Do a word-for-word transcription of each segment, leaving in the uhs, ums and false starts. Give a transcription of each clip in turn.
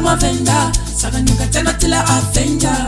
sema venda saka nyuka tena tila avenger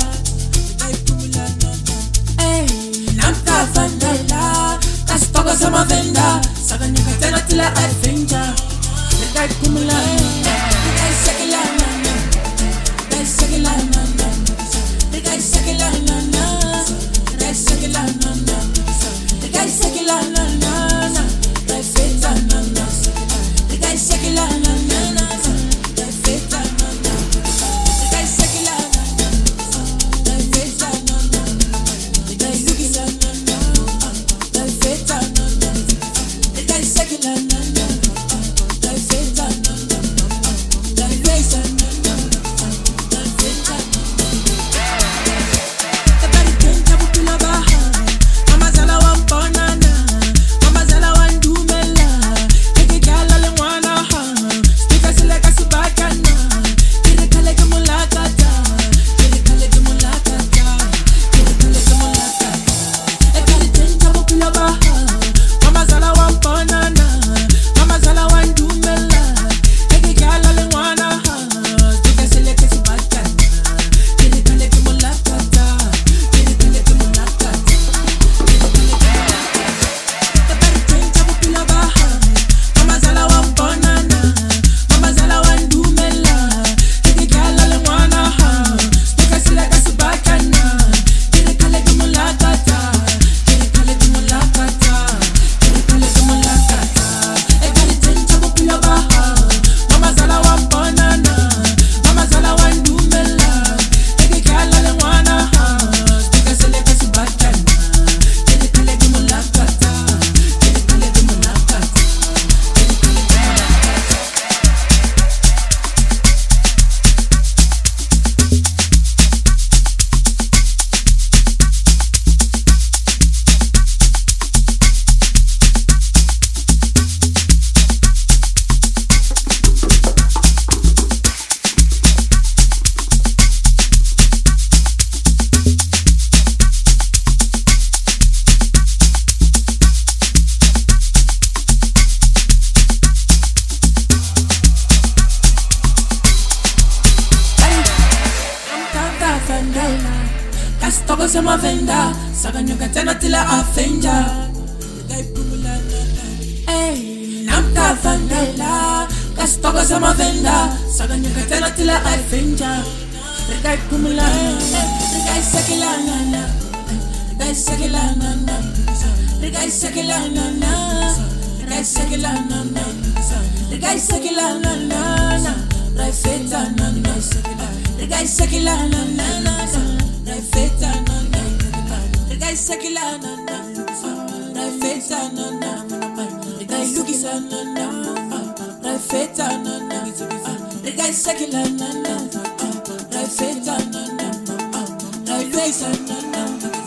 hey namka vandela kastoka sema venda saka nyuka tena tila avenger Gai kumula Gai sekila na na Gai sekila na na Gai sekila na na Gai sekila na na Gai sekila na na Gai feta na na Gai sekila na na Gai feta na na Gai sekila na na Gai feta na na Gai sekila na na Gai feta na na Gai sekila na na Kastoka sema venda saka nyuka tena tila avenger hey namka vandela Kastoka sema venda saka nyuka tena tila avenger Gai kumula Gai sekila na na Gai sekila na na Gai sekila na na Gai sekila na na Gai sekila na na Gai feta na na Gai sekila na na Gai feta na na Gai sekila na na Gai feta na na Gai lukisa na na Gai feta na na Gai sekila na na Gai feta na na Gai lukisa na na